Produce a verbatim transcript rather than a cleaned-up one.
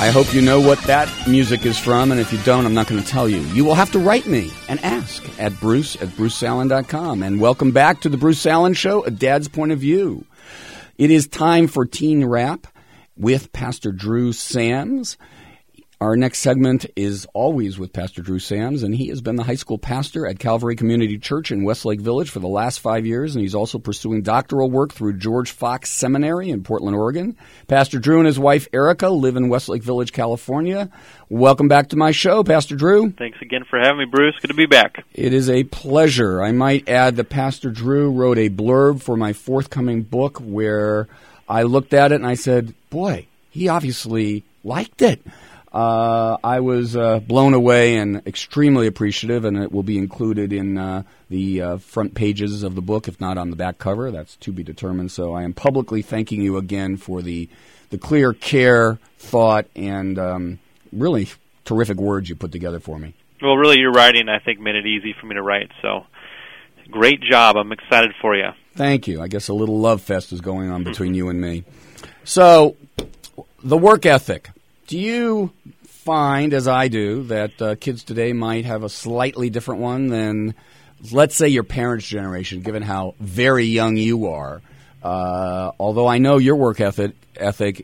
I hope you know what that music is from, and if you don't, I'm not going to tell you. You will have to write me and ask at bruce at bruce salen dot com. And welcome back to the Bruce Salen Show, A Dad's Point of View. It is time for Teen Rap with Pastor Drew Sams. Our next segment is always with Pastor Drew Sams, and he has been the high school pastor at Calvary Community Church in Westlake Village for the last five years, and he's also pursuing doctoral work through George Fox Seminary in Portland, Oregon. Pastor Drew and his wife, Erica, live in Westlake Village, California. Welcome back to my show, Pastor Drew. Thanks again for having me, Bruce. Good to be back. It is a pleasure. I might add that Pastor Drew wrote a blurb for my forthcoming book where I looked at it and I said, boy, he obviously liked it. Uh, I was uh, blown away and extremely appreciative, and it will be included in uh, the uh, front pages of the book, if not on the back cover. That's to be determined. So I am publicly thanking you again for the the clear care, thought, and um, really terrific words you put together for me. Well, really, your writing, I think, made it easy for me to write. So great job. I'm excited for you. Thank you. I guess a little love fest is going on between you and me. So the work ethic. Do you find, as I do, that uh, kids today might have a slightly different one than, let's say, your parents' generation, given how very young you are? Uh, although I know your work ethic, ethic